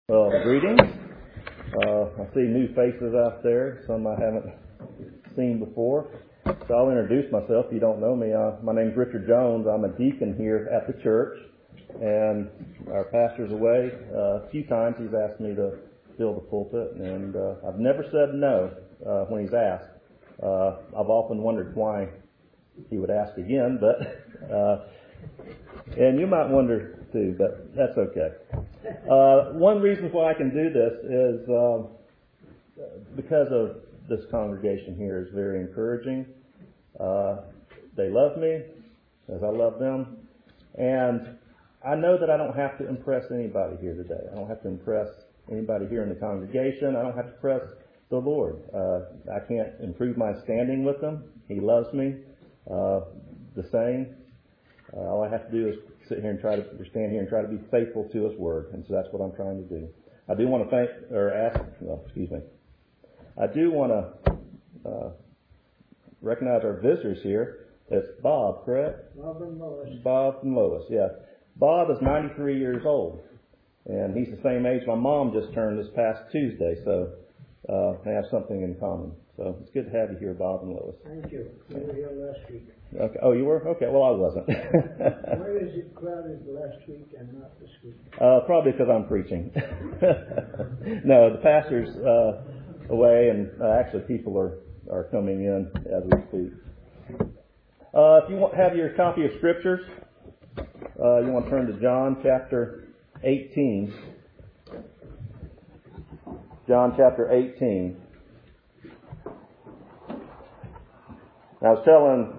Well, greetings. I see new faces out there, some I haven't seen before. So I'll introduce myself if you don't know me. My name's Richard Jones. I'm a deacon here at the church, and our pastor's away. A few times he's asked me to fill the pulpit, and I've never said no when he's asked. I've often wondered why he would ask again, but and you might wonder too, but that's okay. One reason why I can do this is because of this congregation here is very encouraging. They love me as I love them, and I know that I don't have to impress anybody here today. I don't have to impress anybody here in the congregation. I don't have to impress the Lord. I can't improve my standing with Him. He loves me the same. All I have to do is stand here and try to be faithful to His Word, and so that's what I'm trying to do. I do want to I do want to recognize our visitors here. It's Bob, correct? Bob and Lois. Bob and Lois, yeah. Bob is 93 years old, and he's the same age my mom just turned this past Tuesday, so they have something in common. So it's good to have you here, Bob and Lois. Thank you. You were here last week. Okay. Oh, you were? Okay, well, I wasn't. Why is it crowded last week and not this week? Probably because I'm preaching. No, the pastor's away, and actually people are coming in as we speak. If you have your copy of Scriptures, you want to turn to John chapter 18. John chapter 18. I was telling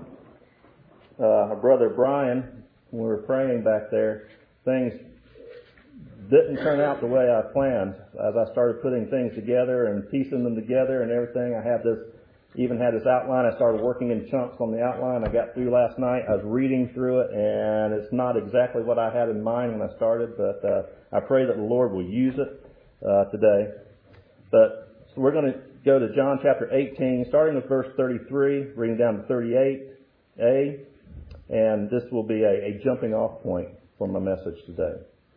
our brother Brian, when we were praying back there, things didn't turn out the way I planned. As I started putting things together and piecing them together and everything, I had this outline. I started working in chunks on the outline. I got through last night. I was reading through it, and it's not exactly what I had in mind when I started, but I pray that the Lord will use it today. But so we're going to go to John chapter 18, starting with verse 33, reading down to 38a, and this will be a jumping off point for my message today.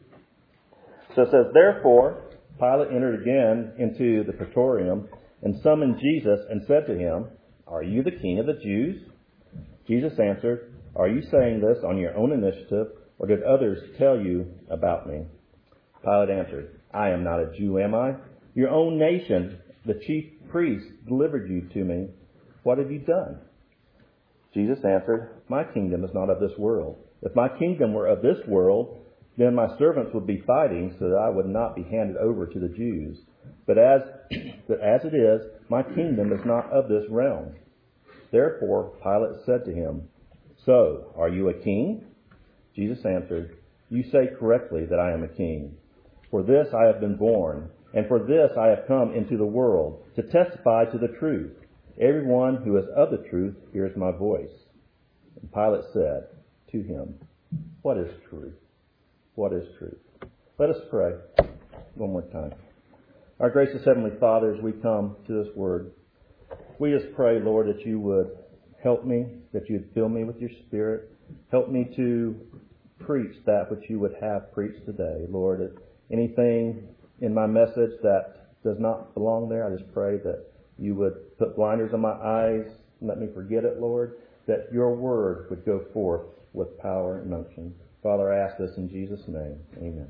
So it says, "Therefore Pilate entered again into the praetorium and summoned Jesus and said to him, 'Are you the king of the Jews?' Jesus answered, 'Are you saying this on your own initiative, or did others tell you about me?' Pilate answered, 'I am not a Jew, am I? Your own nation, the chief priests, delivered you to me. What have you done?' Jesus answered, 'My kingdom is not of this world. If my kingdom were of this world, then my servants would be fighting so that I would not be handed over to the Jews. But as it is, my kingdom is not of this realm.' Therefore Pilate said to him, 'So, are you a king?' Jesus answered, 'You say correctly that I am a king. For this I have been born, and for this I have come into the world, to testify to the truth. Everyone who is of the truth hears my voice.' And Pilate said to him, 'What is truth? What is truth?'" Let us pray one more time. Our gracious Heavenly Father, as we come to this word, we just pray, Lord, that you would help me, that you would fill me with your Spirit. Help me to preach that which you would have preached today. Lord, if anything in my message that does not belong there, I just pray that you would put blinders on my eyes and let me forget it, Lord, that your word would go forth with power and unction. Father, I ask this in Jesus' name. Amen.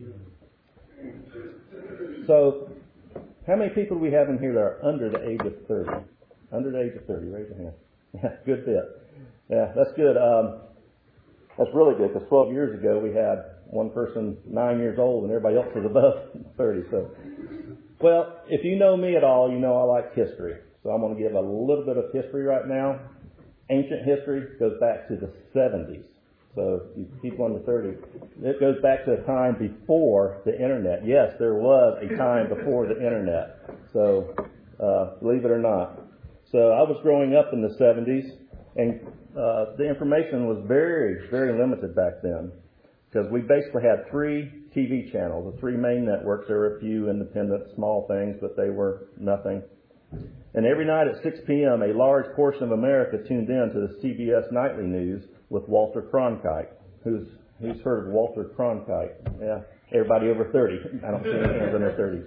So, how many people do we have in here that are under the age of 30? Under the age of 30, raise your hand. Yeah, good bit. Yeah, that's good. That's really good, because 12 years ago we had one person 9 years old and everybody else was above 30. So, well, if you know me at all, you know I like history. So I'm going to give a little bit of history right now. Ancient history goes back to the 70s. So you people under 30, it goes back to a time before the internet. Yes, there was a time before the internet. So believe it or not. So I was growing up in the 70s, and the information was very, very limited back then, because we basically had 3 TV channels, the 3 main networks. There were a few independent small things, but they were nothing. And every night at 6 p.m., a large portion of America tuned in to the CBS Nightly News with Walter Cronkite. Who's heard of Walter Cronkite? Yeah, Everybody over 30. I don't see any hands under 30.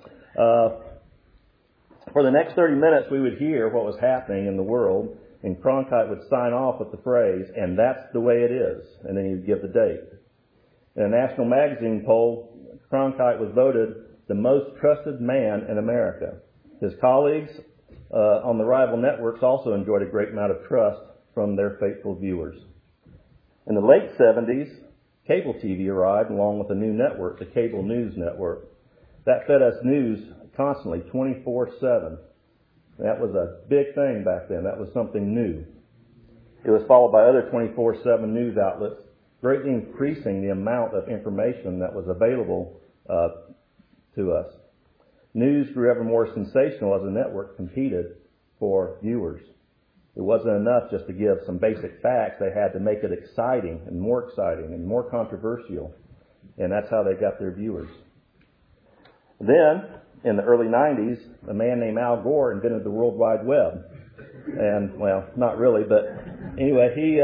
For the next 30 minutes, we would hear what was happening in the world, and Cronkite would sign off with the phrase, "And that's the way it is," and then he'd give the date. In a national magazine poll, Cronkite was voted the most trusted man in America. His colleagues on the rival networks also enjoyed a great amount of trust from their faithful viewers. In the late 70s, cable TV arrived along with a new network, the Cable News Network. That fed us news constantly, 24/7. That was a big thing back then. That was something new. It was followed by other 24/7 news outlets, greatly increasing the amount of information that was available to us. News grew ever more sensational as the network competed for viewers. It wasn't enough just to give some basic facts. They had to make it exciting and more controversial. And that's how they got their viewers. Then, in the early 90s, a man named Al Gore invented the World Wide Web. And, well, not really, but anyway, he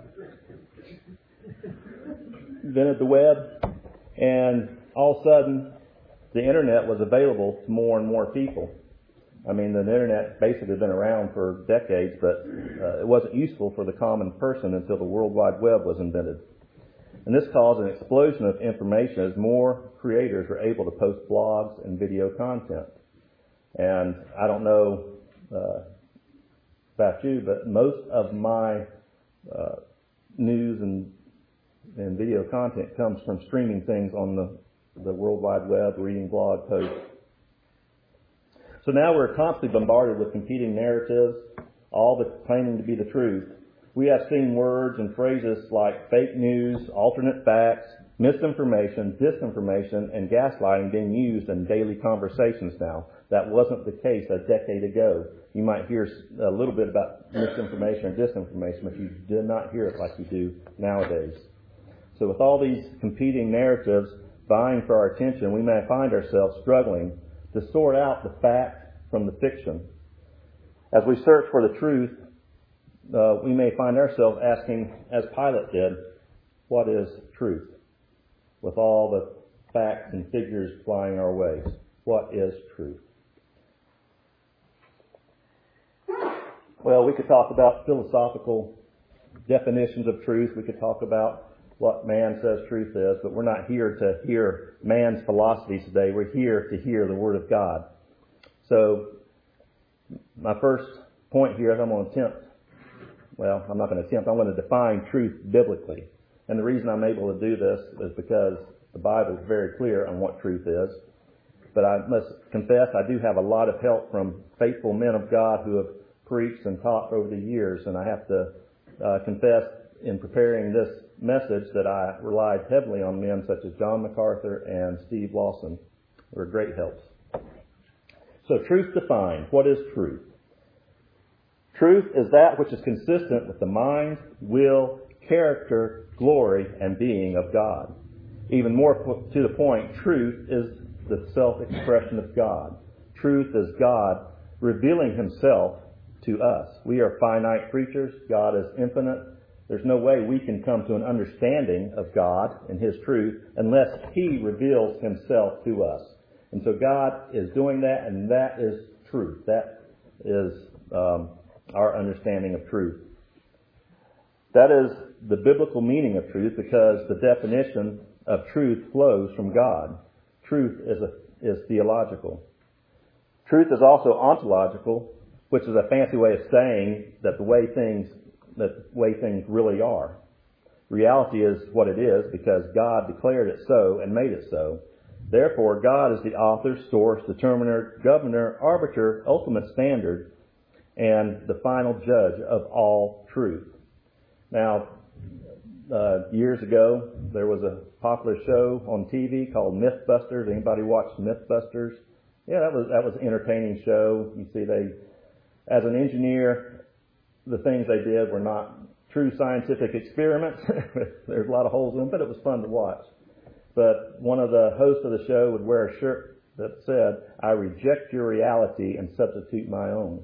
invented the web, and all of a sudden, the internet was available to more and more people. I mean, the internet basically had been around for decades, but it wasn't useful for the common person until the World Wide Web was invented. And this caused an explosion of information as more creators were able to post blogs and video content. And I don't know about you, but most of my news and video content comes from streaming things on the World Wide Web, reading blog posts. So now we're constantly bombarded with competing narratives, all but claiming to be the truth. We have seen words and phrases like fake news, alternate facts, misinformation, disinformation, and gaslighting being used in daily conversations now. That wasn't the case a decade ago. You might hear a little bit about misinformation or disinformation, but you did not hear it like you do nowadays. So with all these competing narratives vying for our attention, we may find ourselves struggling to sort out the fact from the fiction. As we search for the truth, we may find ourselves asking, as Pilate did, what is truth? With all the facts and figures flying our way, what is truth? Well, we could talk about philosophical definitions of truth. We could talk about what man says truth is, but we're not here to hear man's philosophies today. We're here to hear the Word of God. So, my first point here is I'm not going to attempt, I'm going to define truth biblically. And the reason I'm able to do this is because the Bible is very clear on what truth is. But I must confess, I do have a lot of help from faithful men of God who have preached and taught over the years, and I have to confess in preparing this message that I relied heavily on men such as John MacArthur and Steve Lawson. They were great helps. So truth defined. What is truth? Truth is that which is consistent with the mind, will, character, glory, and being of God. Even more to the point, truth is the self-expression of God. Truth is God revealing Himself to us. We are finite creatures. God is infinite. There's no way we can come to an understanding of God and His truth unless He reveals Himself to us. And so God is doing that, and that is truth. That is our understanding of truth. That is the biblical meaning of truth because the definition of truth flows from God. Truth is theological. Truth is also ontological, which is a fancy way of saying that the way things really are. Reality is what it is because God declared it so and made it so. Therefore, God is the author, source, determiner, governor, arbiter, ultimate standard, and the final judge of all truth. Now, years ago, there was a popular show on TV called Mythbusters. Anybody watch Mythbusters? Yeah, that was an entertaining show. You see, as an engineer, the things they did were not true scientific experiments. There's a lot of holes in them, but it was fun to watch. But one of the hosts of the show would wear a shirt that said, "I reject your reality and substitute my own."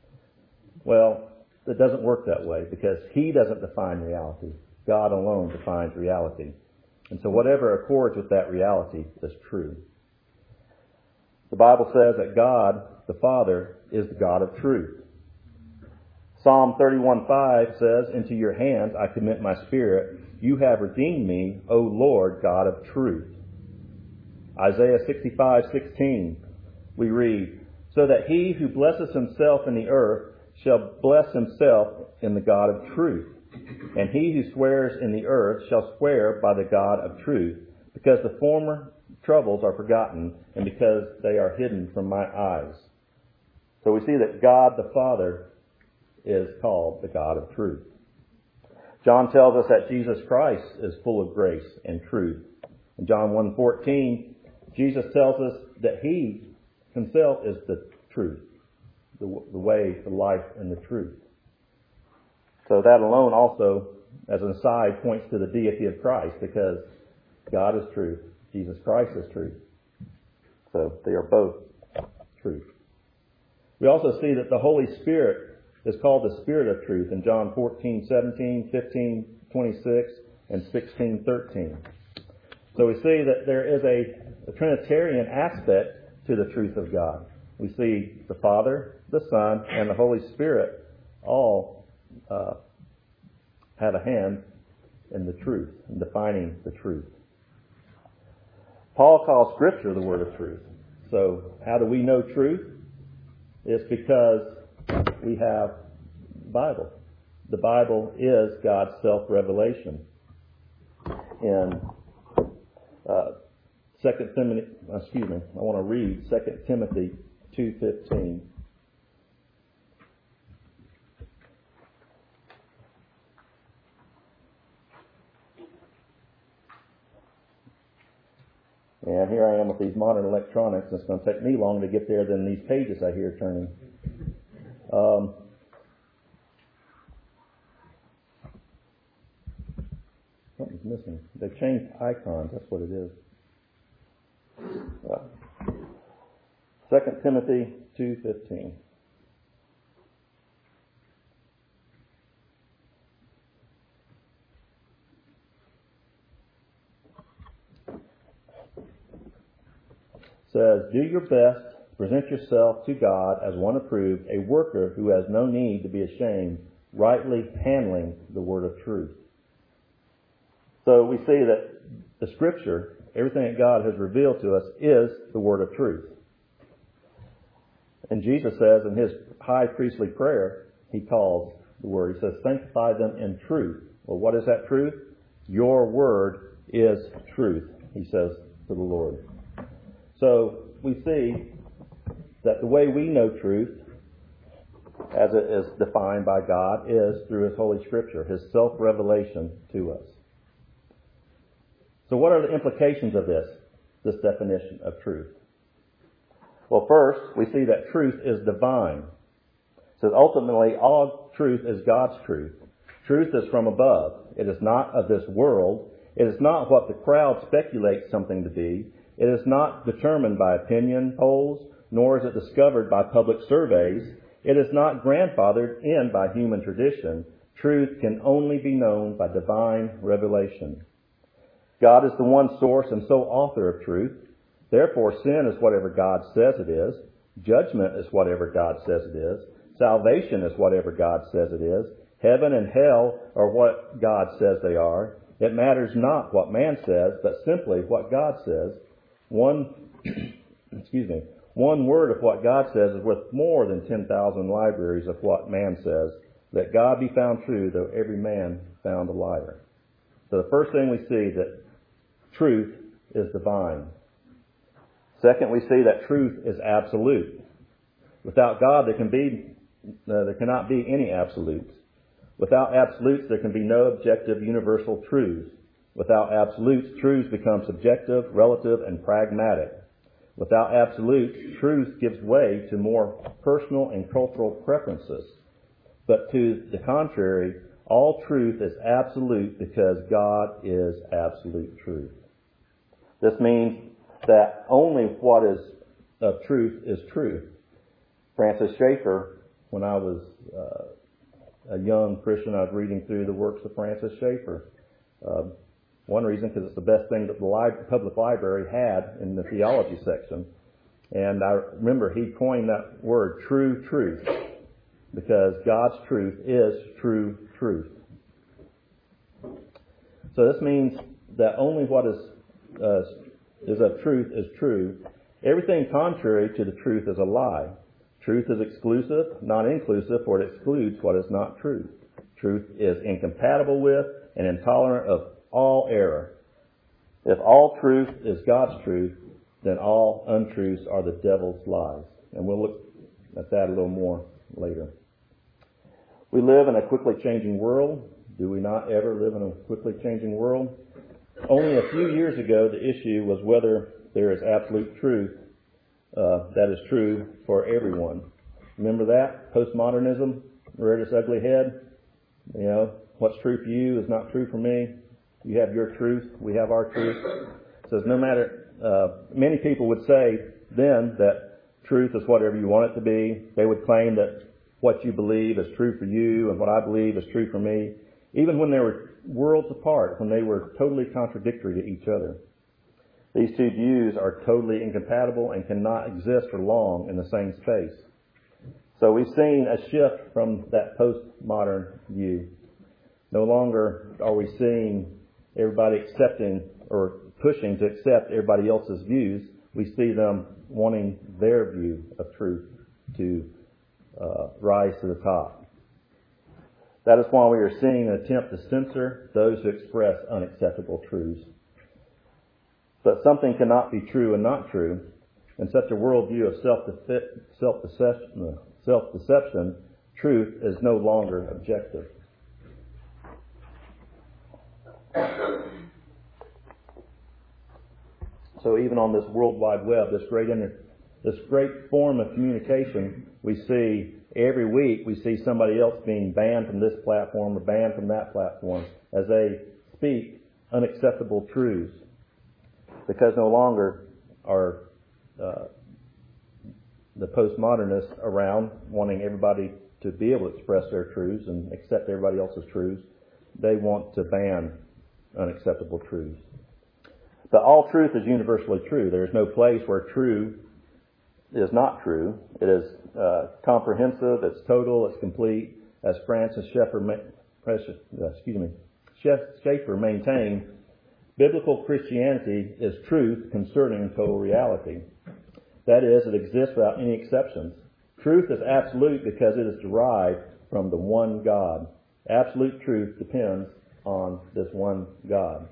Well, it doesn't work that way because He doesn't define reality. God alone defines reality. And so whatever accords with that reality is true. The Bible says that God, the Father, is the God of truth. Psalm 31:5 says, "Into your hands I commit my spirit. You have redeemed me, O Lord God of truth." Isaiah 65:16, we read, "So that he who blesses himself in the earth shall bless himself in the God of truth. And he who swears in the earth shall swear by the God of truth, because the former troubles are forgotten, and because they are hidden from my eyes." So we see that God the Father is called the God of truth. John tells us that Jesus Christ is full of grace and truth. In John 1:14, Jesus tells us that he himself is the truth, the way, the life, and the truth. So that alone also, as an aside, points to the deity of Christ, because God is truth, Jesus Christ is truth. So they are both truth. We also see that the Holy Spirit is called the Spirit of truth in John 14:17, 15:26, and 16:13. So we see that there is a Trinitarian aspect to the truth of God. We see the Father, the Son, and the Holy Spirit all have a hand in the truth, in defining the truth. Paul calls Scripture the word of truth. So how do we know truth? It's because we have the Bible. The Bible is God's self-revelation. In I want to read 2 Timothy 2:15. And here I am with these modern electronics. It's going to take me longer to get there than these pages I hear turning. Something's missing. They've changed icons. That's what it is. 2 Timothy 2:15. Says, "Do your best, present yourself to God as one approved, a worker who has no need to be ashamed, rightly handling the word of truth." So we see that the Scripture, everything that God has revealed to us, is the word of truth. And Jesus says in his high priestly prayer, he calls the word, he says, "Sanctify them in truth." Well, what is that truth? Your word is truth, he says to the Lord. So we see that the way we know truth, as it is defined by God, is through his Holy Scripture, his self-revelation to us. So what are the implications of this definition of truth? Well, first, we see that truth is divine. It says ultimately all truth is God's truth. Truth is from above. It is not of this world. It is not what the crowd speculates something to be. It is not determined by opinion polls, nor is it discovered by public surveys. It is not grandfathered in by human tradition. Truth can only be known by divine revelation. God is the one source and sole author of truth. Therefore, sin is whatever God says it is. Judgment is whatever God says it is. Salvation is whatever God says it is. Heaven and hell are what God says they are. It matters not what man says, but simply what God says. One word of what God says is worth more than 10,000 libraries of what man says. Let God be found true, though every man found a liar. So the first thing we see that truth is divine. Second, we see that truth is absolute. Without God, there cannot be any absolutes. Without absolutes, there can be no objective universal truths. Without absolutes, truths become subjective, relative, and pragmatic. Without absolutes, truth gives way to more personal and cultural preferences. But to the contrary, all truth is absolute because God is absolute truth. This means that only what is of truth is truth. Francis Schaeffer, when I was a young Christian, I was reading through the works of Francis Schaeffer. One reason, because it's the best thing that the public library had in the theology section. And I remember he coined that word, true truth, because God's truth is true truth. So this means that only what is of truth is true. Everything contrary to the truth is a lie. Truth is exclusive, not inclusive, for it excludes what is not true. Truth is incompatible with and intolerant of all error. If all truth is God's truth, then all untruths are the devil's lies. And we'll look at that a little more later. We live in a quickly changing world. Do we not ever live in a quickly changing world? Only a few years ago, the issue was whether there is absolute truth that is true for everyone. Remember that? Postmodernism reared its ugly head. You know, what's true for you is not true for me. You have your truth. We have our truth. It says no matter, many people would say then that truth is whatever you want it to be. They would claim that what you believe is true for you and what I believe is true for me, even when they were worlds apart, when they were totally contradictory to each other. These two views are totally incompatible and cannot exist for long in the same space. So we've seen a shift from that postmodern view. No longer are we seeing everybody accepting or pushing to accept everybody else's views. We see them wanting their view of truth to rise to the top. That is why we are seeing an attempt to censor those who express unacceptable truths. But something cannot be true and not true. In such a worldview of self-deception, truth is no longer objective. So even on this World Wide Web, this great form of communication, we see every week, we see somebody else being banned from this platform or banned from that platform as they speak unacceptable truths. Because no longer are the postmodernists around wanting everybody to be able to express their truths and accept everybody else's truths. They want to ban unacceptable truths. But all truth is universally true. There is no place where true is not true. It is comprehensive, it's total, it's complete. As Francis Schaeffer maintained, biblical Christianity is truth concerning total reality. That is, it exists without any exceptions. Truth is absolute because it is derived from the one God. Absolute truth depends on this one God.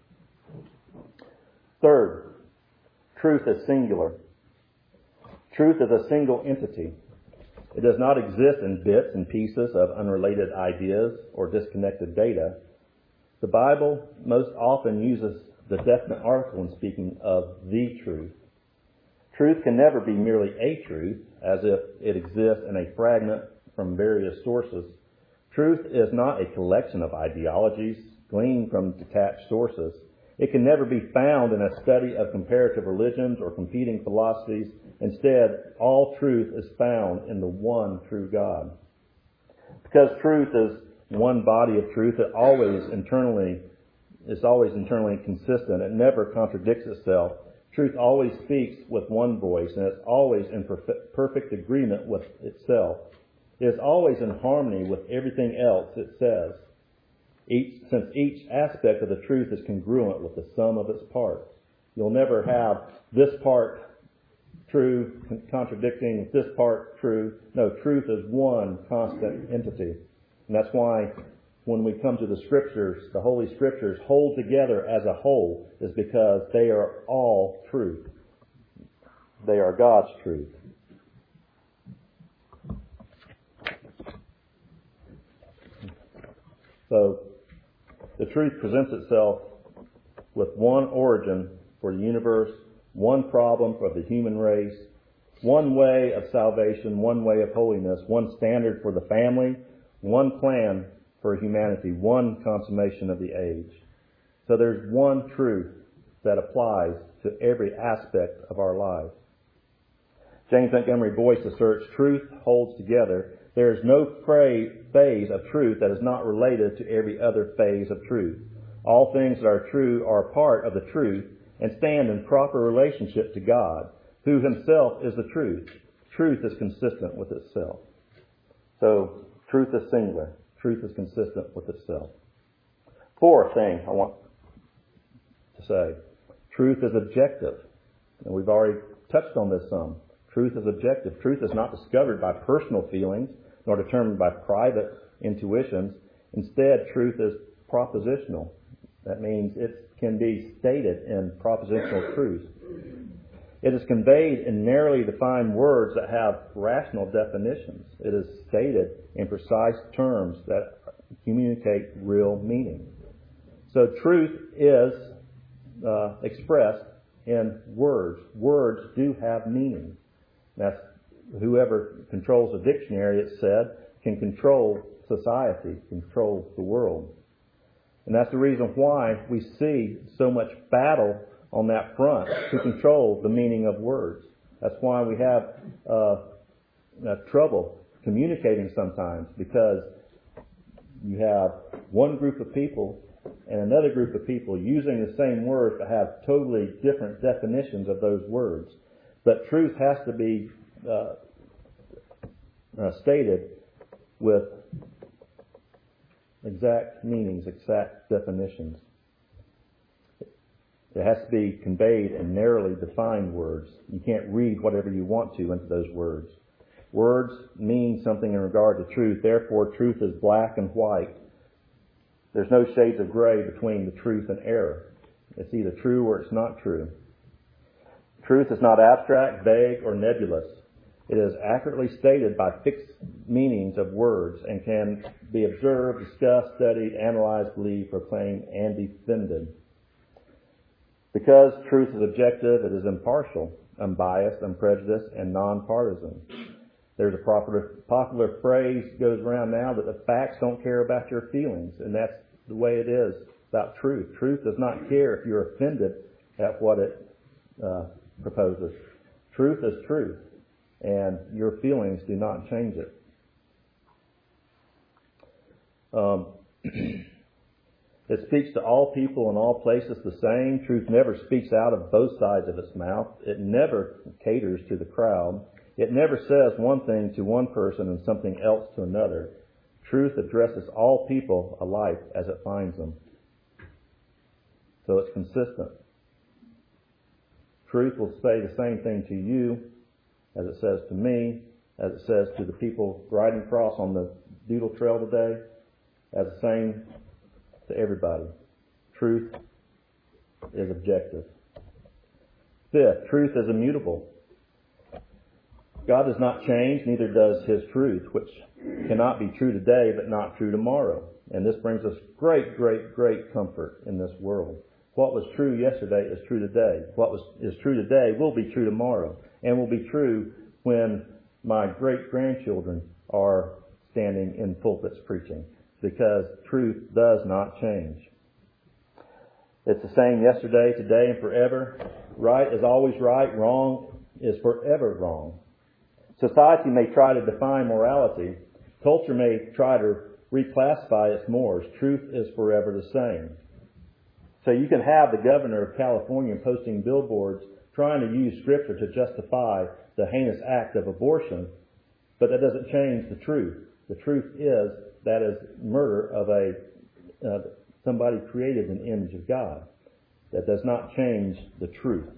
Third, truth is singular. Truth is a single entity. It does not exist in bits and pieces of unrelated ideas or disconnected data. The Bible most often uses the definite article in speaking of the truth. Truth can never be merely a truth, as if it exists in a fragment from various sources. Truth is not a collection of ideologies gleaned from detached sources. It can never be found in a study of comparative religions or competing philosophies. Instead, all truth is found in the one true God. Because truth is one body of truth, it's always internally consistent. It never contradicts itself. Truth always speaks with one voice, and it's always in perfect agreement with itself. It is always in harmony with everything else it says. Since each aspect of the truth is congruent with the sum of its parts. You'll never have this part true contradicting this part true. No, truth is one constant entity. And that's why when we come to the Scriptures, the Holy Scriptures hold together as a whole, is because they are all truth. They are God's truth. So, the truth presents itself with one origin for the universe, one problem for the human race, one way of salvation, one way of holiness, one standard for the family, one plan for humanity, one consummation of the age. So there's one truth that applies to every aspect of our lives. James Montgomery Boyce asserts truth holds together. There is no phase of truth that is not related to every other phase of truth. All things that are true are a part of the truth and stand in proper relationship to God, who himself is the truth. Truth is consistent with itself. So, truth is singular. Truth is consistent with itself. Fourth thing I want to say, truth is objective. And we've already touched on this some. Truth is objective. Truth is not discovered by personal feelings, nor determined by private intuitions. Instead, truth is propositional. That means it can be stated in propositional truths. It is conveyed in narrowly defined words that have rational definitions. It is stated in precise terms that communicate real meaning. So truth is expressed in words. Words do have meaning. That's whoever controls a dictionary, it said, can control society, control the world. And that's the reason why we see so much battle on that front to control the meaning of words. That's why we have trouble communicating sometimes, because you have one group of people and another group of people using the same words but have totally different definitions of those words. But truth has to be stated with exact meanings, exact definitions. It has to be conveyed in narrowly defined words. You can't read whatever you want to into those words. Words mean something in regard to truth. Therefore, truth is black and white. There's no shades of gray between the truth and error. It's either true or it's not true. Truth is not abstract, vague, or nebulous. It is accurately stated by fixed meanings of words and can be observed, discussed, studied, analyzed, believed, proclaimed, and defended. Because truth is objective, it is impartial, unbiased, unprejudiced, and non-partisan. There's a popular phrase goes around now that the facts don't care about your feelings, and that's the way it is about truth. Truth does not care if you're offended at what it proposes. Truth is truth, and your feelings do not change it. It speaks to all people in all places the same. Truth never speaks out of both sides of its mouth. It never caters to the crowd. It never says one thing to one person and something else to another. Truth addresses all people alike as it finds them. So it's consistent. Truth will say the same thing to you as it says to me, as it says to the people riding across on the Doodle Trail today, as the same to everybody. Truth is objective. Fifth, truth is immutable. God does not change, neither does his truth, which cannot be true today but not true tomorrow. And this brings us great, great, great comfort in this world. What was true yesterday is true today. What is true today will be true tomorrow, and will be true when my great-grandchildren are standing in pulpits preaching, because truth does not change. It's the same yesterday, today, and forever. Right is always right. Wrong is forever wrong. Society may try to define morality. Culture may try to reclassify its mores. Truth is forever the same. So you can have the governor of California posting billboards trying to use Scripture to justify the heinous act of abortion, but that doesn't change the truth. The truth is that is murder of somebody created in the image of God. That does not change the truth.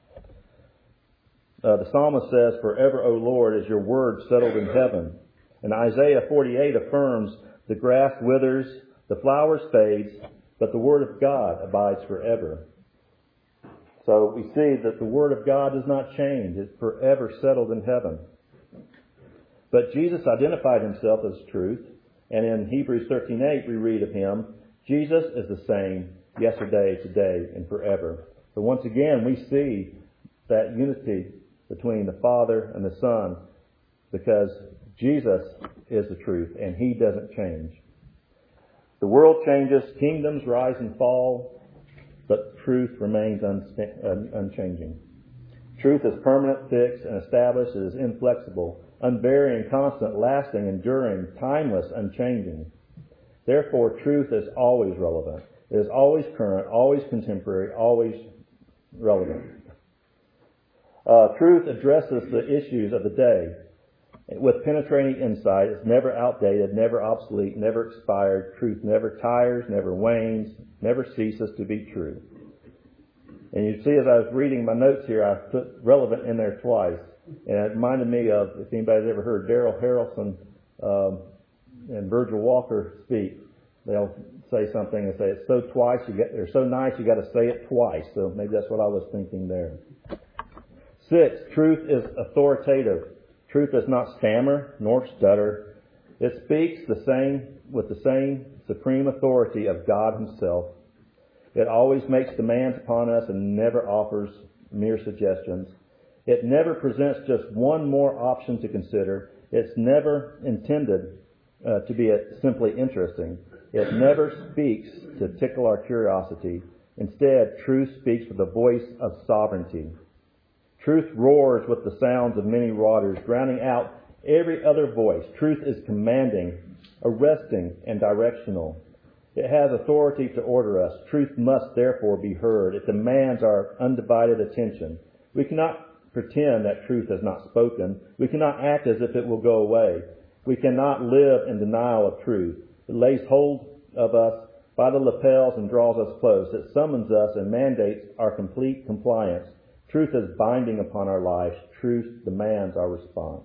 The psalmist says, "Forever, O Lord, is your word settled in heaven." And Isaiah 48 affirms, "The grass withers, the flowers fades, but the word of God abides forever." So we see that the word of God does not change. It's forever settled in heaven. But Jesus identified himself as truth. And in Hebrews 13:8 we read of him, Jesus is the same yesterday, today, and forever. So once again we see that unity between the Father and the Son, because Jesus is the truth and he doesn't change. The world changes, kingdoms rise and fall, but truth remains unchanging. Truth is permanent, fixed, and established. It is inflexible, unvarying, constant, lasting, enduring, timeless, unchanging. Therefore, truth is always relevant. It is always current, always contemporary, always relevant. Truth addresses the issues of the day with penetrating insight. It's never outdated, never obsolete, never expired. Truth never tires, never wanes, never ceases to be true. And you see, as I was reading my notes here, I put relevant in there twice. And it reminded me of, if anybody's ever heard Daryl Harrelson and Virgil Walker speak, they'll say something and say, it's so twice, they're so nice, you got to say it twice. So maybe that's what I was thinking there. 6, truth is authoritative. Truth does not stammer nor stutter. It speaks with the same supreme authority of God Himself. It always makes demands upon us and never offers mere suggestions. It never presents just one more option to consider. It's never intended to be simply interesting. It never speaks to tickle our curiosity. Instead, truth speaks with the voice of sovereignty. Truth roars with the sounds of many waters, drowning out every other voice. Truth is commanding, arresting, and directional. It has authority to order us. Truth must therefore be heard. It demands our undivided attention. We cannot pretend that truth has not spoken. We cannot act as if it will go away. We cannot live in denial of truth. It lays hold of us by the lapels and draws us close. It summons us and mandates our complete compliance. Truth is binding upon our lives. Truth demands our response.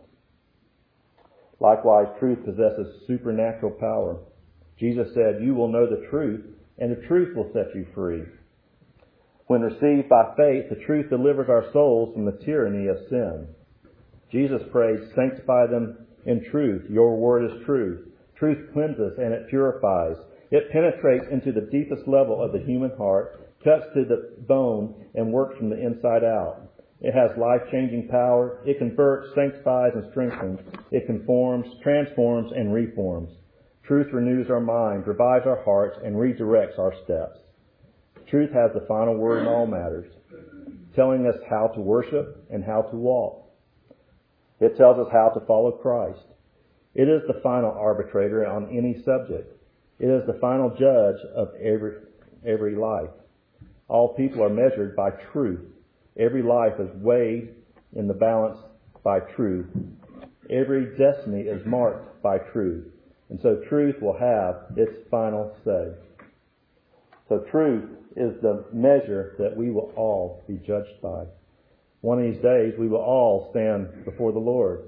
Likewise, truth possesses supernatural power. Jesus said, "You will know the truth, and the truth will set you free." When received by faith, the truth delivers our souls from the tyranny of sin. Jesus prays, "Sanctify them in truth. Your word is truth." Truth cleanses and it purifies. It penetrates into the deepest level of the human heart, cuts to the bone, and works from the inside out. It has life-changing power. It converts, sanctifies, and strengthens. It conforms, transforms, and reforms. Truth renews our mind, revives our hearts, and redirects our steps. Truth has the final word in all matters, telling us how to worship and how to walk. It tells us how to follow Christ. It is the final arbitrator on any subject. It is the final judge of every life. All people are measured by truth. Every life is weighed in the balance by truth. Every destiny is marked by truth. And so truth will have its final say. So truth is the measure that we will all be judged by. One of these days we will all stand before the Lord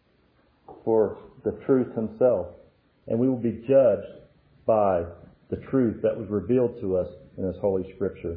for the truth Himself. And we will be judged by the truth that was revealed to us in His Holy Scripture.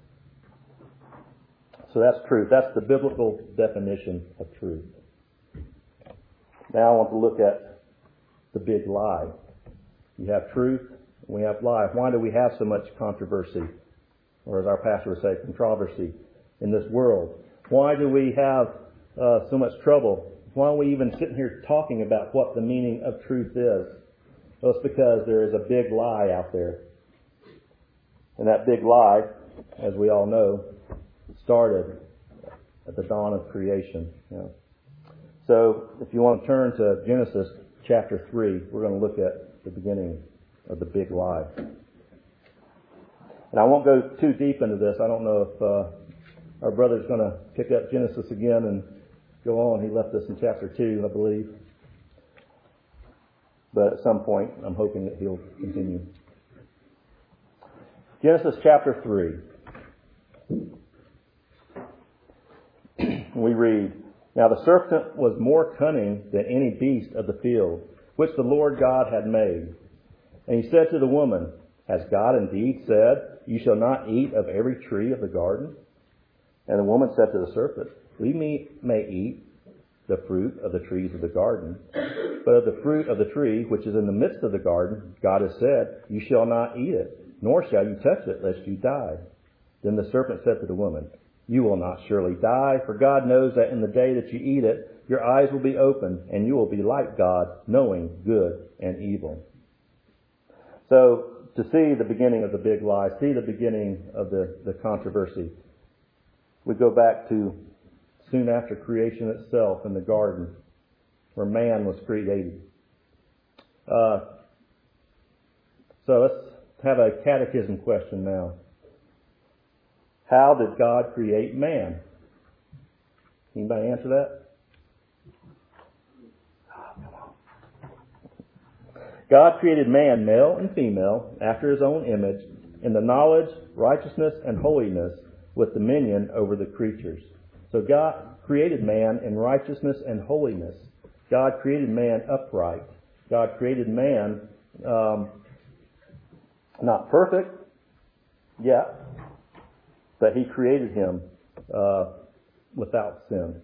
So that's truth. That's the biblical definition of truth. Now I want to look at the big lie. You have truth, and we have lie. Why do we have so much controversy, or as our pastor would say, controversy in this world? Why do we have so much trouble? Why are we even sitting here talking about what the meaning of truth is? Well, it's because there is a big lie out there. And that big lie, as we all know, started at the dawn of creation. So if you want to turn to Genesis chapter 3, we're going to look at the beginning of the big lie. And I won't go too deep into this. I don't know if our brother's going to pick up Genesis again and go on. He left us in chapter 2, I believe. But at some point, I'm hoping that he'll continue. Genesis chapter 3. We read, "Now the serpent was more cunning than any beast of the field, which the Lord God had made. And he said to the woman, Has God indeed said, You shall not eat of every tree of the garden? And the woman said to the serpent, We may eat the fruit of the trees of the garden, but of the fruit of the tree which is in the midst of the garden, God has said, You shall not eat it, nor shall you touch it, lest you die. Then the serpent said to the woman, You will not surely die, for God knows that in the day that you eat it, your eyes will be opened, and you will be like God, knowing good and evil." So, to see the beginning of the big lie, see the beginning of the controversy, we go back to soon after creation itself in the garden, where man was created. So let's have a catechism question now. How did God create man? Anybody answer that? God created man, male and female, after his own image, in the knowledge, righteousness, and holiness, with dominion over the creatures. So God created man in righteousness and holiness. God created man upright. God created man not perfect yet, but he created him without sin.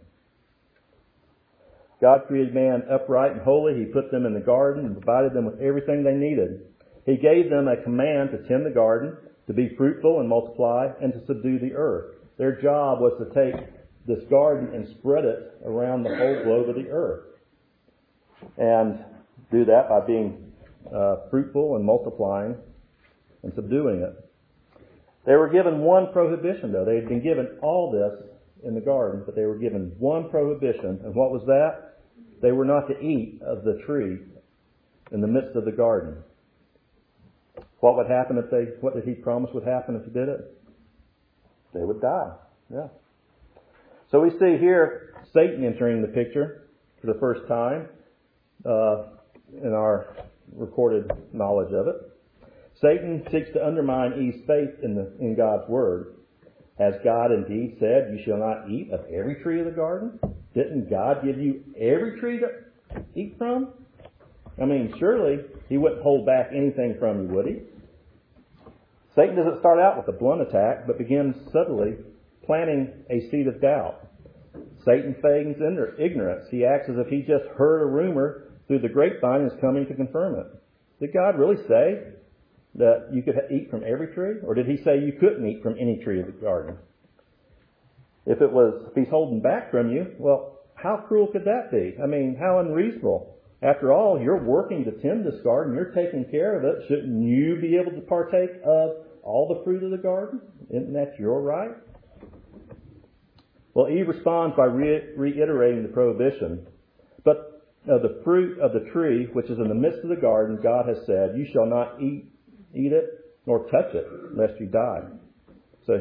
God created man upright and holy. He put them in the garden and provided them with everything they needed. He gave them a command to tend the garden, to be fruitful and multiply, and to subdue the earth. Their job was to take this garden and spread it around the whole globe of the earth. And do that by being fruitful and multiplying and subduing it. They were given one prohibition, though. They had been given all this in the garden, but they were given one prohibition. And what was that? They were not to eat of the tree in the midst of the garden. What would happen what did he promise would happen if they did it? They would die. Yeah. So we see here Satan entering the picture for the first time in our recorded knowledge of it. Satan seeks to undermine Eve's faith in God's Word. Has God indeed said, you shall not eat of every tree of the garden? Didn't God give you every tree to eat from? I mean, surely he wouldn't hold back anything from you, would he? Satan doesn't start out with a blunt attack, but begins subtly planting a seed of doubt. Satan feigns ignorance. He acts as if he just heard a rumor through the grapevine and is coming to confirm it. Did God really say that you could eat from every tree? Or did he say you couldn't eat from any tree of the garden? If he's holding back from you, well, how cruel could that be? I mean, how unreasonable. After all, you're working to tend this garden. You're taking care of it. Shouldn't you be able to partake of all the fruit of the garden? Isn't that your right? Well, Eve responds by reiterating the prohibition. But the fruit of the tree, which is in the midst of the garden, God has said, you shall not eat it, nor touch it, lest you die. So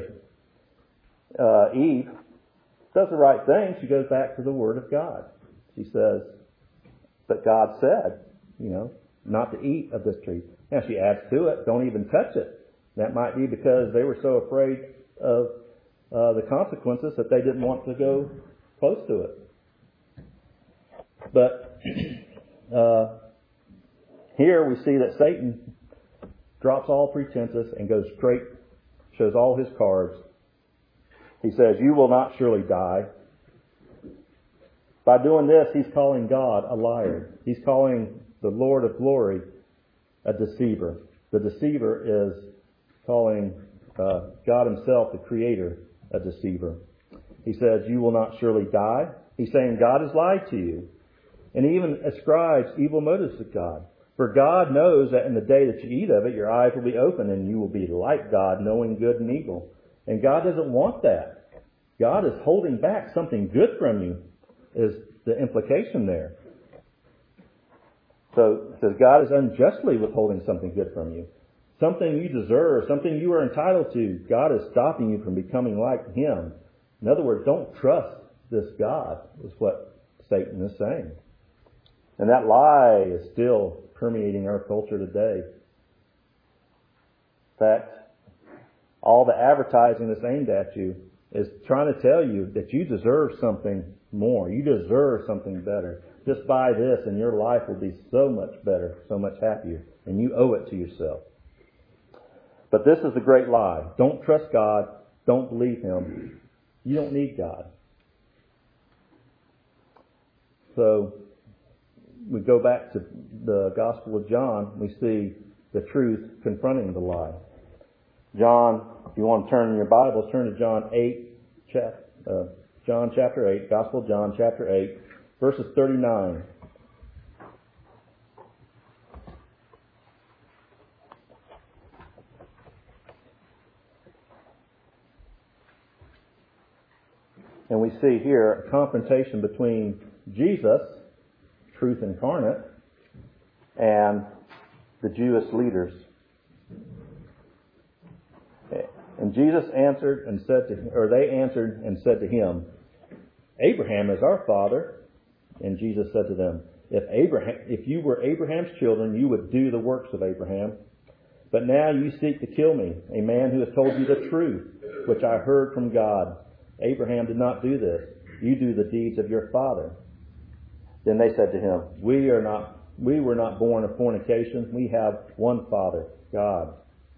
Eve does the right thing. She goes back to the Word of God. She says, but God said, not to eat of this tree. Now she adds to it, don't even touch it. That might be because they were so afraid of the consequences that they didn't want to go close to it. But here we see that Satan drops all pretenses and goes straight, shows all his cards. He says, you will not surely die. By doing this, he's calling God a liar. He's calling the Lord of glory a deceiver. The deceiver is calling God himself, the Creator, a deceiver. He says, you will not surely die. He's saying God has lied to you. And he even ascribes evil motives to God. For God knows that in the day that you eat of it, your eyes will be open and you will be like God, knowing good and evil. And God doesn't want that. God is holding back something good from you, is the implication there. So it says God is unjustly withholding something good from you. Something you deserve, something you are entitled to. God is stopping you from becoming like Him. In other words, don't trust this God, is what Satan is saying. And that lie is still permeating our culture today. In fact, all the advertising that's aimed at you is trying to tell you that you deserve something more. You deserve something better. Just buy this and your life will be so much better, so much happier. And you owe it to yourself. But this is the great lie. Don't trust God. Don't believe Him. You don't need God. So we go back to the Gospel of John. We see the truth confronting the lie. John, if you want to turn in your Bibles, turn to John 8, John chapter 8, Gospel of John chapter 8, verses 39. And we see here a confrontation between Jesus, truth incarnate, and the Jewish leaders. And Jesus answered and said to, or they answered and said to him, Abraham is our father. And Jesus said to them, if you were Abraham's children, you would do the works of Abraham. But now you seek to kill me, a man who has told you the truth, which I heard from God. Abraham did not do this. You do the deeds of your father. Then they said to him, we were not born of fornication. We have one Father, God.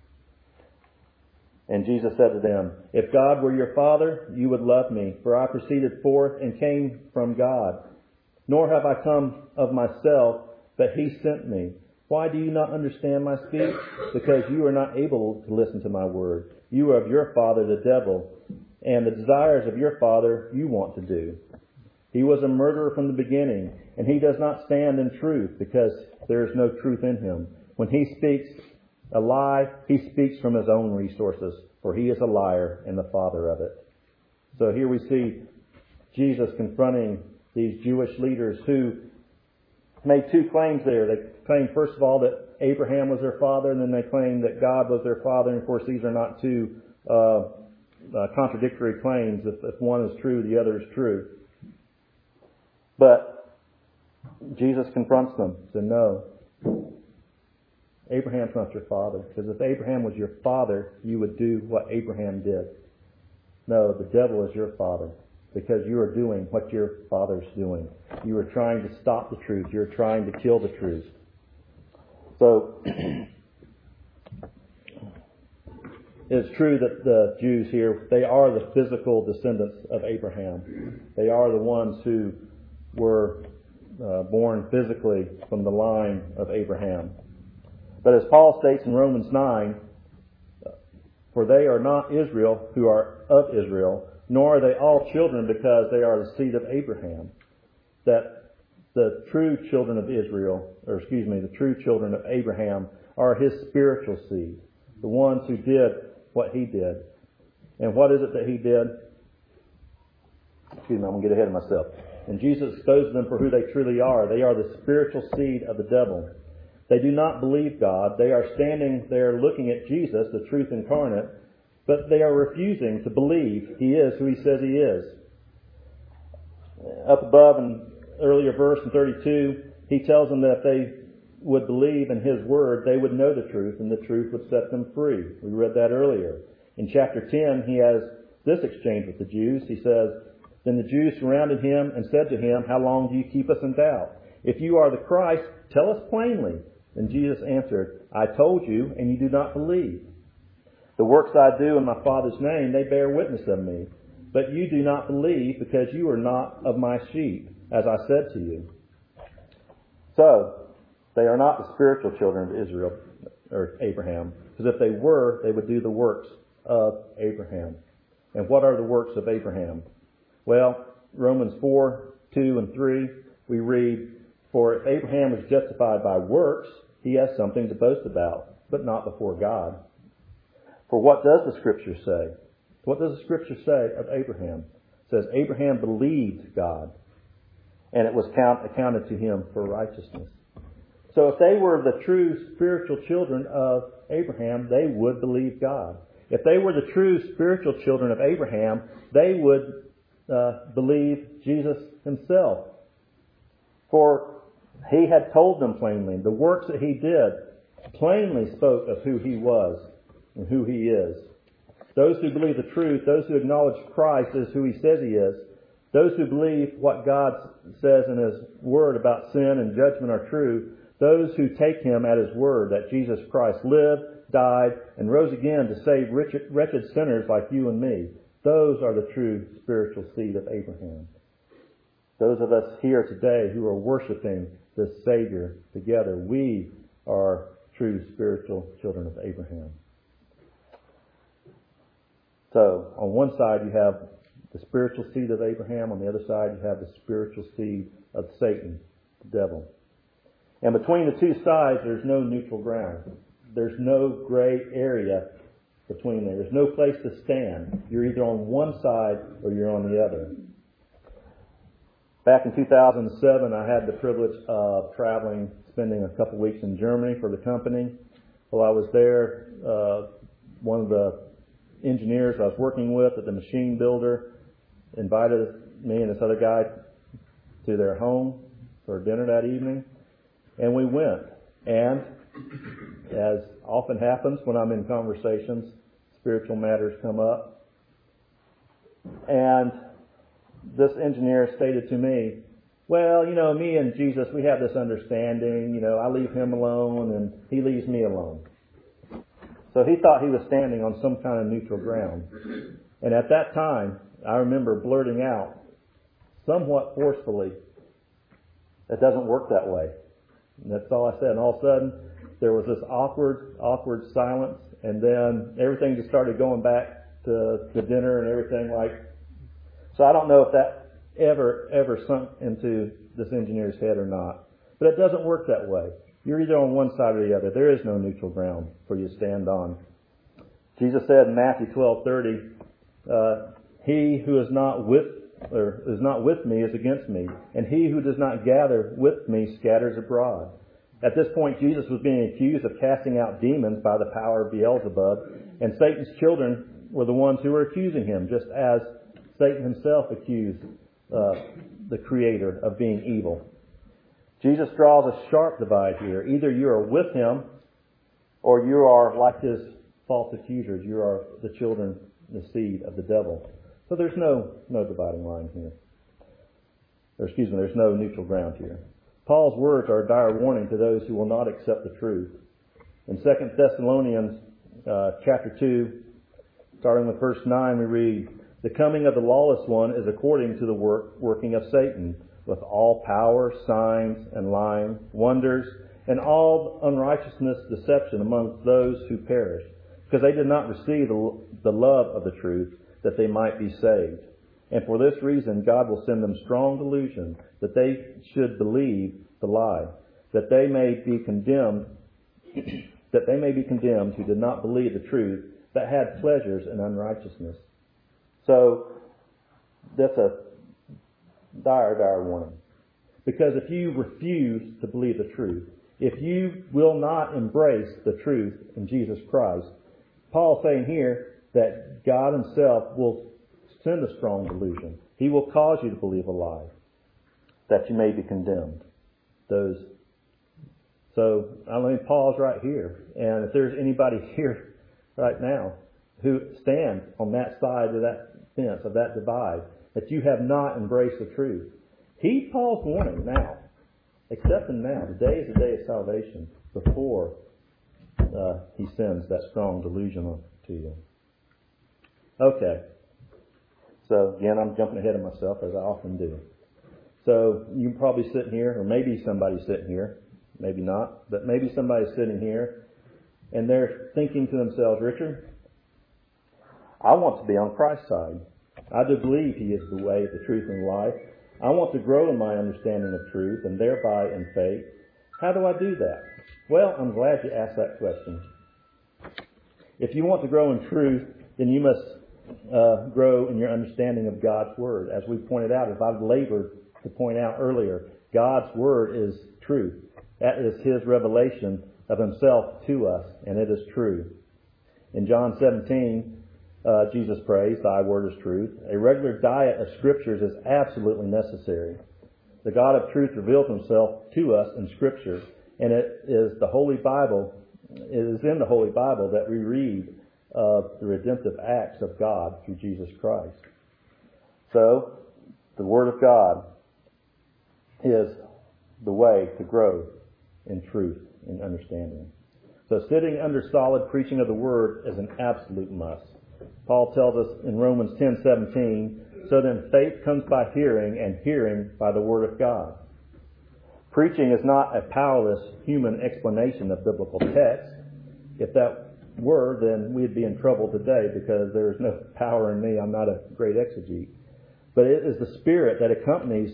And Jesus said to them, if God were your Father, you would love me, for I proceeded forth and came from God. Nor have I come of myself, but he sent me. Why do you not understand my speech? Because you are not able to listen to my word. You are of your father, the devil, and the desires of your father you want to do. He was a murderer from the beginning, and he does not stand in truth, because there is no truth in him. When he speaks a lie, he speaks from his own resources, for he is a liar and the father of it. So here we see Jesus confronting these Jewish leaders who made two claims there. They claimed, first of all, that Abraham was their father, and then they claimed that God was their father. And of course, these are not two contradictory claims. If one is true, the other is true. But Jesus confronts them. He said, no, Abraham's not your father. Because if Abraham was your father, you would do what Abraham did. No, the devil is your father. Because you are doing what your father's doing. You are trying to stop the truth. You're trying to kill the truth. So, it's true that the Jews here, they are the physical descendants of Abraham. They are the ones who were born physically from the line of Abraham. But as Paul states in Romans 9, for they are not Israel who are of Israel, nor are they all children because they are the seed of Abraham. That the true children of Israel, the true children of Abraham are his spiritual seed. The ones who did what he did. And what is it that he did? I'm going to get ahead of myself. And Jesus exposes them for who they truly are. They are the spiritual seed of the devil. They do not believe God. They are standing there looking at Jesus, the truth incarnate, but they are refusing to believe he is who he says he is. Up above in earlier verse in 32, he tells them that if they would believe in his word, they would know the truth, and the truth would set them free. We read that earlier. In chapter 10, he has this exchange with the Jews. He says, then the Jews surrounded him and said to him, how long do you keep us in doubt? If you are the Christ, tell us plainly. And Jesus answered, I told you, and you do not believe. The works I do in my Father's name, they bear witness of me. But you do not believe because you are not of my sheep, as I said to you. So, they are not the spiritual children of Israel, or Abraham. Because if they were, they would do the works of Abraham. And what are the works of Abraham? Well, Romans 4, 2 and 3, we read, for if Abraham is justified by works, he has something to boast about, but not before God. For what does the Scripture say? What does the Scripture say of Abraham? It says, Abraham believed God, and it was accounted to him for righteousness. So if they were the true spiritual children of Abraham, they would believe God. If they were the true spiritual children of Abraham, they would believe Jesus himself. For he had told them plainly, the works that he did plainly spoke of who he was and who he is. Those who believe the truth, those who acknowledge Christ as who he says he is, those who believe what God says in his word about sin and judgment are true, those who take him at his word that Jesus Christ lived, died, and rose again to save wretched sinners like you and me, those are the true spiritual seed of Abraham. Those of us here today who are worshiping this Savior together, we are true spiritual children of Abraham. So, on one side you have the spiritual seed of Abraham, on the other side you have the spiritual seed of Satan, the devil. And between the two sides there's no neutral ground. There's no gray area between there. There's no place to stand. You're either on one side or you're on the other. Back in 2007, I had the privilege of traveling, spending a couple weeks in Germany for the company. While I was there, one of the engineers I was working with at the machine builder invited me and this other guy to their home for dinner that evening, and we went. And as often happens when I'm in conversations, spiritual matters come up. And this engineer stated to me, well, me and Jesus, we have this understanding, I leave him alone and he leaves me alone. So he thought he was standing on some kind of neutral ground. And at that time, I remember blurting out, somewhat forcefully, it doesn't work that way. And that's all I said. And all of a sudden, there was this awkward silence, and then everything just started going back to the dinner and everything So I don't know if that ever sunk into this engineer's head or not. But it doesn't work that way. You're either on one side or the other. There is no neutral ground for you to stand on. Jesus said in Matthew 12:30, he who is not with me is against me, and he who does not gather with me scatters abroad. At this point, Jesus was being accused of casting out demons by the power of Beelzebub, and Satan's children were the ones who were accusing him, just as Satan himself accused the Creator of being evil. Jesus draws a sharp divide here. Either you are with him, or you are like his false accusers. You are the children, the seed of the devil. So there's no dividing line here. There's no neutral ground here. Paul's words are a dire warning to those who will not accept the truth. In 2 Thessalonians chapter 2, starting with verse 9, we read, the coming of the lawless one is according to the working of Satan, with all power, signs, and lying, wonders, and all unrighteousness, deception among those who perish, because they did not receive the love of the truth, that they might be saved. And for this reason, God will send them strong delusion, that they should believe the lie, that they may be condemned who did not believe the truth, that had pleasures in unrighteousness. So that's a dire warning. Because if you refuse to believe the truth, if you will not embrace the truth in Jesus Christ, Paul's saying here that God himself will send a strong delusion. He will cause you to believe a lie, that you may be condemned. So I'm going to pause right here. And if there's anybody here right now who stands on that side of that fence, of that divide, that you have not embraced the truth, heed Paul's warning now. Accept him now. Today is the day of salvation, before he sends that strong delusion to you. Okay. So again, I'm jumping ahead of myself, as I often do. So you're probably sitting here, or maybe somebody's sitting here, maybe not, but maybe somebody's sitting here, and they're thinking to themselves, Richard, I want to be on Christ's side. I do believe he is the way, the truth, and the life. I want to grow in my understanding of truth, and thereby in faith. How do I do that? Well, I'm glad you asked that question. If you want to grow in truth, then you must grow in your understanding of God's Word. As we pointed out, as I've labored to point out earlier, God's Word is truth. That is his revelation of himself to us, and it is true. In John 17, Jesus prays, thy word is truth. A regular diet of scriptures is absolutely necessary. The God of truth reveals himself to us in Scripture, and it is the Holy Bible. It is in the Holy Bible that we read of the redemptive acts of God through Jesus Christ. So, the Word of God is the way to grow in truth and understanding. So sitting under solid preaching of the Word is an absolute must. Paul tells us in Romans 10:17, so then faith comes by hearing, and hearing by the Word of God. Preaching is not a powerless human explanation of biblical text. If that were, then we'd be in trouble today, because there is no power in me. I'm not a great exegete. But it is the Spirit that accompanies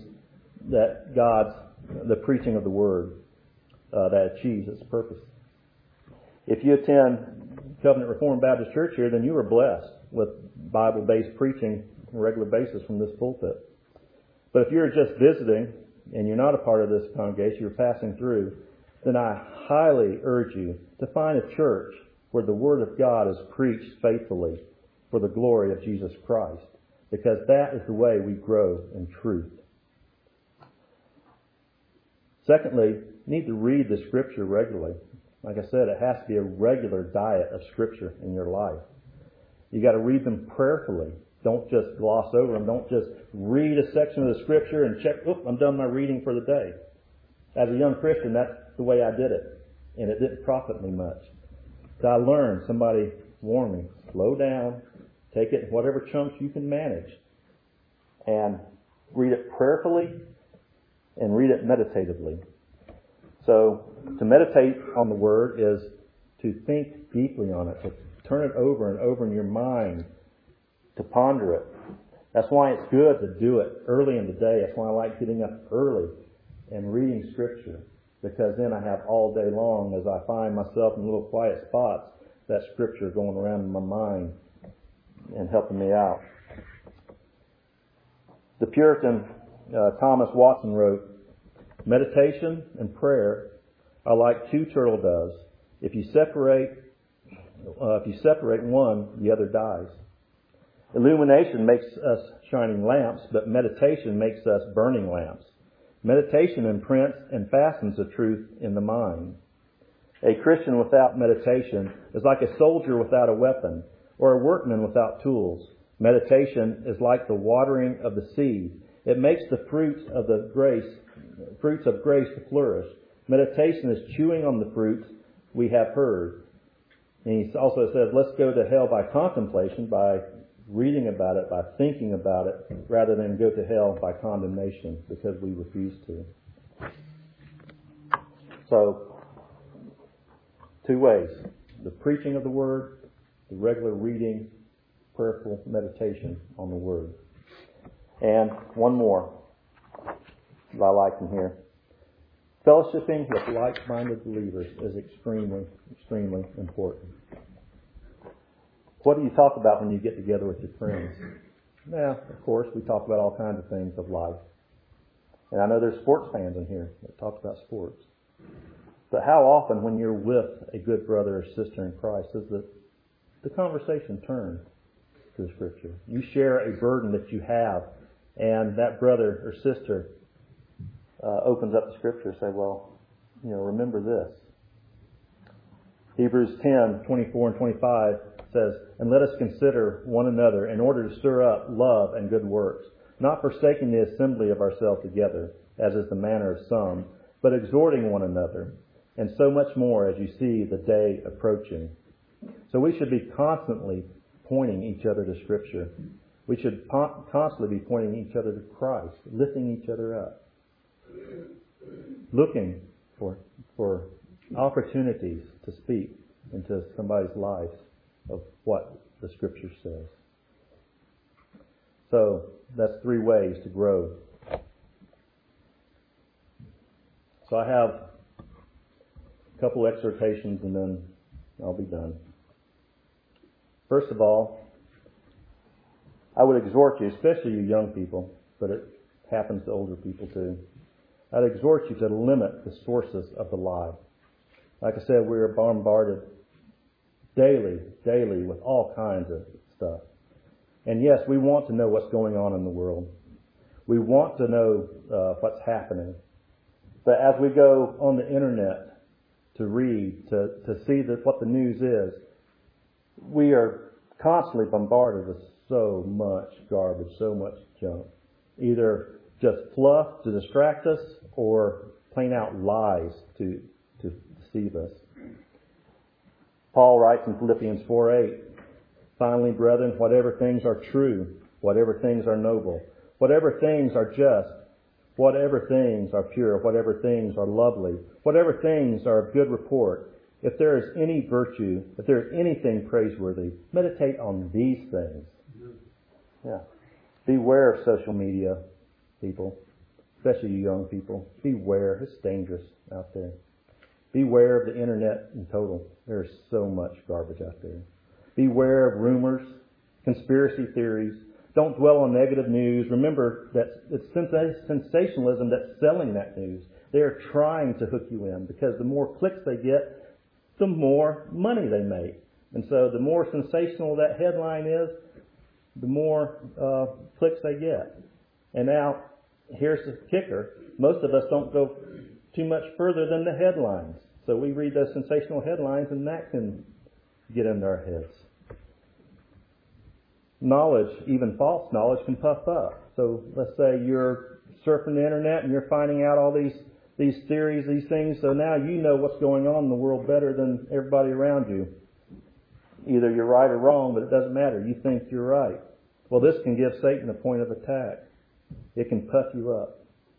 the preaching of the Word that achieves its purpose. If you attend Covenant Reformed Baptist Church here, then you are blessed with Bible-based preaching on a regular basis from this pulpit. But if you're just visiting and you're not a part of this congregation, you're passing through, then I highly urge you to find a church where the Word of God is preached faithfully for the glory of Jesus Christ, because that is the way we grow in truth. Secondly, you need to read the Scripture regularly. Like I said, it has to be a regular diet of Scripture in your life. You got to read them prayerfully. Don't just gloss over them. Don't just read a section of the Scripture and check, I'm done my reading for the day. As a young Christian, that's the way I did it. And it didn't profit me much. So I learned, somebody warned me, slow down, take it in whatever chunks you can manage, and read it prayerfully and read it meditatively. So to meditate on the Word is to think deeply on it, to turn it over and over in your mind, to ponder it. That's why it's good to do it early in the day. That's why I like getting up early and reading Scripture, because then I have all day long, as I find myself in little quiet spots, that Scripture going around in my mind and helping me out. The Puritan Thomas Watson wrote, "Meditation and prayer are like two turtle doves. If you separate one, the other dies. Illumination makes us shining lamps, but meditation makes us burning lamps. Meditation imprints and fastens the truth in the mind. A Christian without meditation is like a soldier without a weapon, or a workman without tools. Meditation is like the watering of the seed. It makes the fruits of grace to flourish. Meditation is chewing on the fruits we have heard." And he also says, let's go to hell by contemplation, by reading about it, by thinking about it, rather than go to hell by condemnation, because we refuse to. So, two ways: the preaching of the Word, the regular reading, prayerful meditation on the Word. And one more that I like in here. Fellowshipping with like-minded believers is extremely, extremely important. What do you talk about when you get together with your friends? Now, of course, we talk about all kinds of things of life. And I know there's sports fans in here that talk about sports. But how often when you're with a good brother or sister in Christ does the conversation turn to the Scripture? You share a burden that you have, and that brother or sister opens up the Scripture and say, remember this. Hebrews 10:24 and 25 says, "And let us consider one another in order to stir up love and good works, not forsaking the assembly of ourselves together, as is the manner of some, but exhorting one another, and so much more as you see the day approaching." So we should be constantly pointing each other to Scripture. We should constantly be pointing each other to Christ, lifting each other up, looking for opportunities to speak into somebody's life of what the Scripture says. So that's 3 ways to grow. So I have a couple exhortations and then I'll be done. First of all, I would exhort you, especially you young people, but it happens to older people too. I'd exhort you to limit the sources of the lie. Like I said, we are bombarded daily with all kinds of stuff. And yes, we want to know what's going on in the world. We want to know what's happening. But as we go on the internet to read, to see what the news is, we are constantly bombarded with so much garbage, so much junk. Either just fluff to distract us or plain out lies to deceive us. Paul writes in Philippians 4:8, "Finally, brethren, whatever things are true, whatever things are noble, whatever things are just, whatever things are pure, whatever things are lovely, whatever things are of good report, if there is any virtue, if there is anything praiseworthy, meditate on these things." Yeah. Beware of social media, people, especially you young people. Beware. It's dangerous out there. Beware of the internet in total. There's so much garbage out there. Beware of rumors, conspiracy theories. Don't dwell on negative news. Remember that it's sensationalism that's selling that news. They are trying to hook you in, because the more clicks they get, the more money they make. And so the more sensational that headline is, the more clicks they get. And now, here's the kicker. Most of us don't go too much further than the headlines. So we read those sensational headlines and that can get into our heads. Knowledge, even false knowledge, can puff up. So let's say you're surfing the internet and you're finding out all these theories, these things. So now you know what's going on in the world better than everybody around you. Either you're right or wrong, but it doesn't matter. You think you're right. Well, this can give Satan a point of attack. It can puff you up.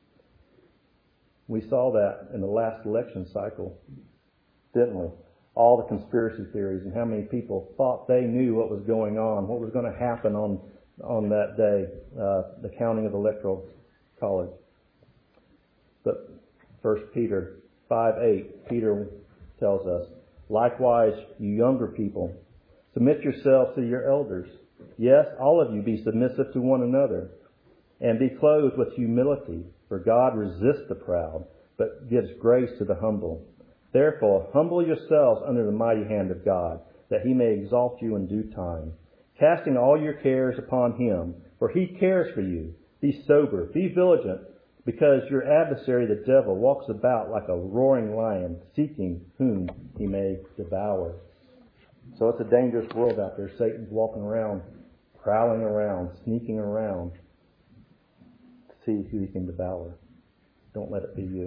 We saw that in the last election cycle, didn't we? All the conspiracy theories and how many people thought they knew what was going on, what was going to happen on that day, the counting of the Electoral College. But 1 Peter 5:8, Peter tells us, likewise, you younger people, submit yourselves to your elders. Yes, all of you be submissive to one another, and be clothed with humility, for God resists the proud, but gives grace to the humble. Therefore, humble yourselves under the mighty hand of God, that he may exalt you in due time, casting all your cares upon him, for he cares for you. Be sober, be vigilant, because your adversary, the devil, walks about like a roaring lion, seeking whom he may devour. So it's a dangerous world out there. Satan's walking around, prowling around, sneaking around to see who he can devour. Don't let it be you.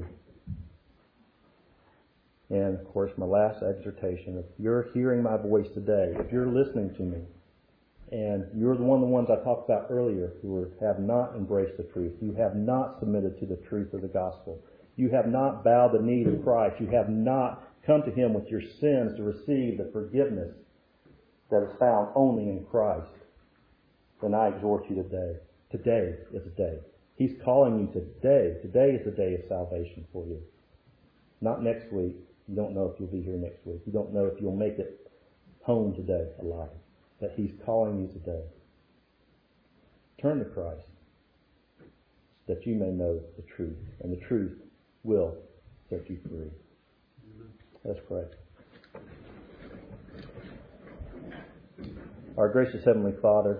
And, of course, my last exhortation, if you're hearing my voice today, if you're listening to me, and you're the ones I talked about earlier who have not embraced the truth, you have not submitted to the truth of the gospel, you have not bowed the knee to Christ, you have not come to him with your sins to receive the forgiveness that is found only in Christ, then I exhort you today. Today is the day. He's calling you today. Today is the day of salvation for you. Not next week. You don't know if you'll be here next week. You don't know if you'll make it home today alive. But he's calling you today. Turn to Christ, that you may know the truth, and the truth will set you free. Let's pray. Our gracious Heavenly Father,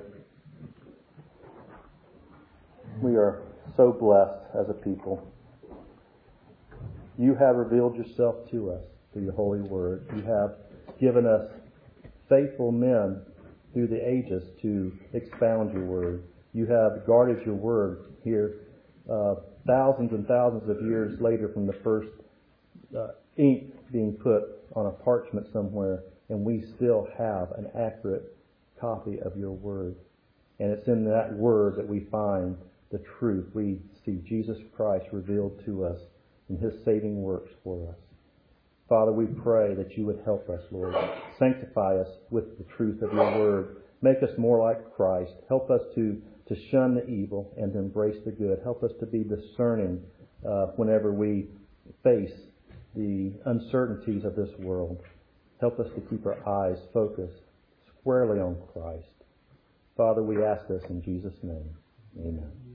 we are so blessed as a people. You have revealed yourself to us through your holy word. You have given us faithful men through the ages to expound your word. You have guarded your word here thousands and thousands of years later from the first ink being put on a parchment somewhere, and we still have an accurate copy of your word. And it's in that word that we find the truth. We see Jesus Christ revealed to us in his saving works for us. Father, we pray that you would help us, Lord. Sanctify us with the truth of your word. Make us more like Christ. Help us to shun the evil and to embrace the good. Help us to be discerning whenever we face the uncertainties of this world. Help us to keep our eyes focused squarely on Christ. Father, we ask this in Jesus' name. Amen.